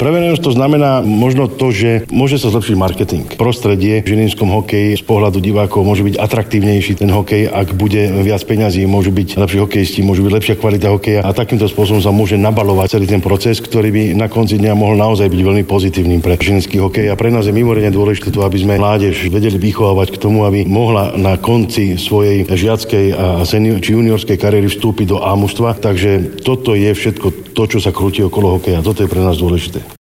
Pre verejnosť to znamená možno to, že môže sa zlepšiť marketing. Prostredie v žilinskom hokeji z pohľadu divákov môže byť atraktívnejší ten hokej, ak bude viac peňazí, môžu byť lepší hokejisti, môže byť lepšia kvalita hokeja a takýmto spôsobom sa môže nabalovať celý ten proces, ktorý by na konci dňa mohol naozaj byť veľmi pozitívnym pre žilinský hokej a pre nás je mimoriadne dôležité to, aby sme mládež vedeli vychovávať k tomu, aby mohla na konci svojej žiackej a či juniorskej kariéry vstúpiť do A mužstva. Takže toto je všetko to, čo sa krúti okolo hokeja. Toto je pre nás dôležité.